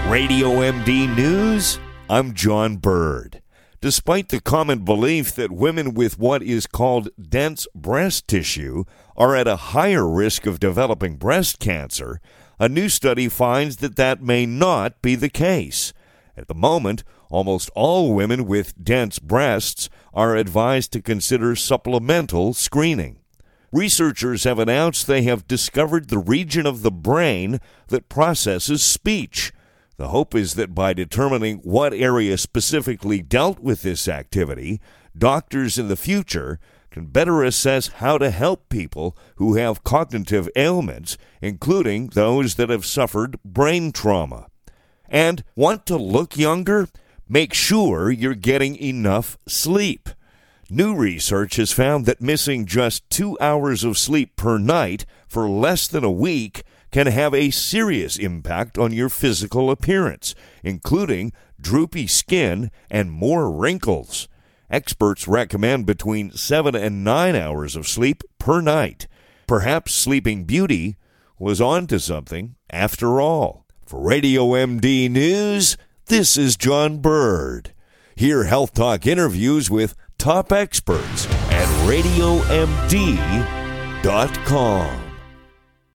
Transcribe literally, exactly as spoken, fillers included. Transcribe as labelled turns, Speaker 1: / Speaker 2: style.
Speaker 1: Radio M D News, I'm John Bird. Despite the common belief that women with what is called dense breast tissue are at a higher risk of developing breast cancer, a new study finds that that may not be the case. At the moment, almost all women with dense breasts are advised to consider supplemental screening. Researchers have announced they have discovered the region of the brain that processes speech. The hope is that by determining what area specifically dealt with this activity, doctors in the future can better assess how to help people who have cognitive ailments, including those that have suffered brain trauma. And want to look younger? Make sure you're getting enough sleep. New research has found that missing just two hours of sleep per night for less than a week can have a serious impact on your physical appearance, including droopy skin and more wrinkles. Experts recommend between seven and nine hours of sleep per night. Perhaps Sleeping Beauty was onto something after all. For Radio M D News, this is John Bird. Hear Health Talk interviews with top experts at radio m d dot com.